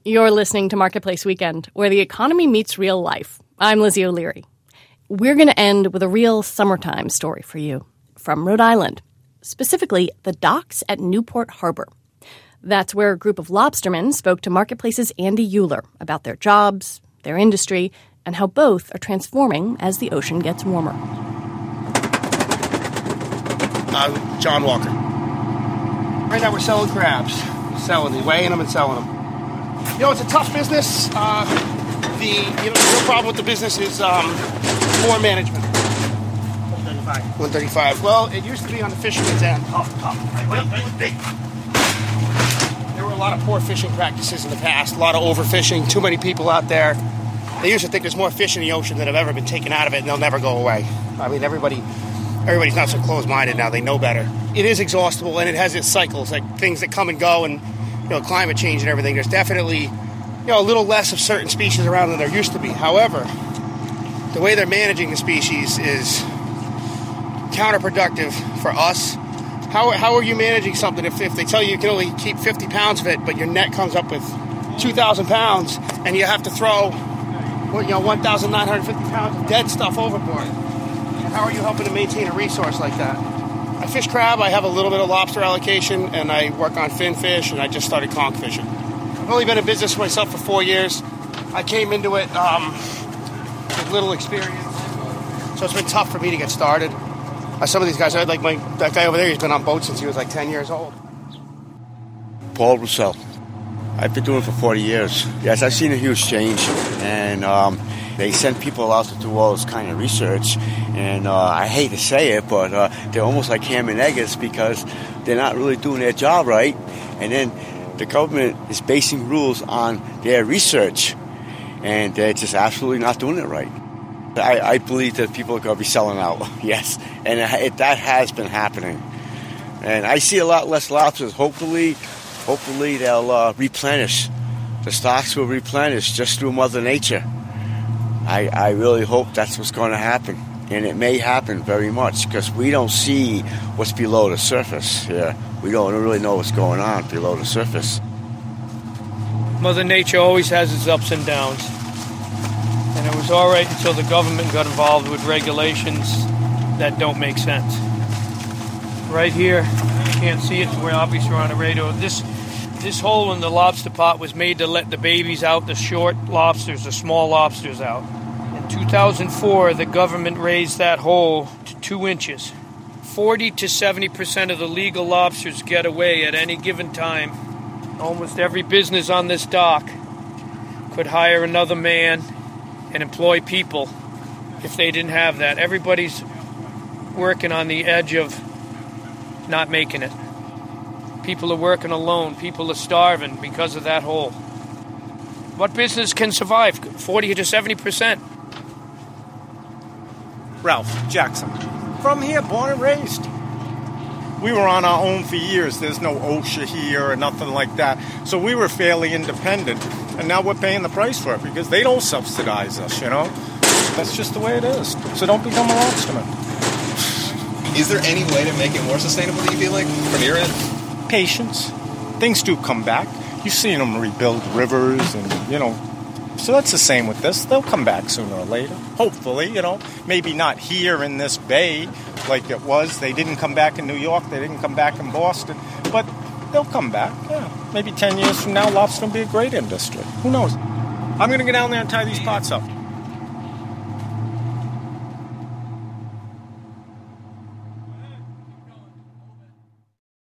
You're listening to Marketplace Weekend, where the economy meets real life. I'm Lizzie O'Leary. We're going to end with a real summertime story for you from Rhode Island, specifically the docks at Newport Harbor. That's where a group of lobstermen spoke to Marketplace's Andy Euler about their jobs, their industry, and how both are transforming as the ocean gets warmer. John Walker. Right now we're selling crabs. Weighing them and selling them. You know, it's a tough business. The real problem with the business is poor management. 135. Well, it used to be on the fisherman's end. There were a lot of poor fishing practices in the past. A lot of overfishing. Too many people out there. They used to think there's more fish in the ocean than have ever been taken out of it, and they'll never go away. I mean, everybody's not so closed-minded now. They know better. It is exhaustible, and it has its cycles, like things that come and go, and climate change and everything. There's definitely a little less of certain species around than there used to be. However, the way they're managing the species is counterproductive for us. How are you managing something if they tell you can only keep 50 pounds of it, but your net comes up with 2,000 pounds, and you have to throw 1,950 pounds of dead stuff overboard? And how are you helping to maintain a resource like that? I fish crab, I have a little bit of lobster allocation, and I work on finfish, and I just started conch fishing. I've only been in business for myself for 4 years. I came into it with little experience, so it's been tough for me to get started. Some of these guys, that guy over there, he's been on boats since he was like 10 years old. Paul Roussel. I've been doing it for 40 years. Yes, I've seen a huge change, and they send people out to do all this kind of research, and I hate to say it, but they're almost like ham and eggs because they're not really doing their job right, and then the government is basing rules on their research, and they're just absolutely not doing it right. I believe that people are going to be selling out, yes, and that has been happening. And I see a lot less lobsters. Hopefully they'll replenish. The stocks will replenish just through Mother Nature. I really hope that's what's going to happen. And it may happen very much because we don't see what's below the surface here. We don't really know what's going on below the surface. Mother Nature always has its ups and downs. And it was all right until the government got involved with regulations that don't make sense. Right here, you can't see it, we're obviously on a radio. This hole in the lobster pot was made to let the babies out, the short lobsters, the small lobsters out. In 2004, the government raised that hole to 2 inches. 40 to 70% of the legal lobsters get away at any given time. Almost every business on this dock could hire another man and employ people if they didn't have that. Everybody's working on the edge of not making it. People are working alone. People are starving because of that hole. What business can survive? 40 to 70%. Ralph Jackson. From here, born and raised. We were on our own for years. There's no OSHA here or nothing like that. So we were fairly independent. And now we're paying the price for it because they don't subsidize us, That's just the way it is. So don't become a lobsterman. Is there any way to make it more sustainable, do you feel like, from your end? Patience. Things do come back. You've seen them rebuild rivers and, So that's the same with this. They'll come back sooner or later. Hopefully, Maybe not here in this bay like it was. They didn't come back in New York. They didn't come back in Boston. But they'll come back, yeah. Maybe 10 years from now, lobster will be a great industry. Who knows? I'm going to get down there and tie these pots up.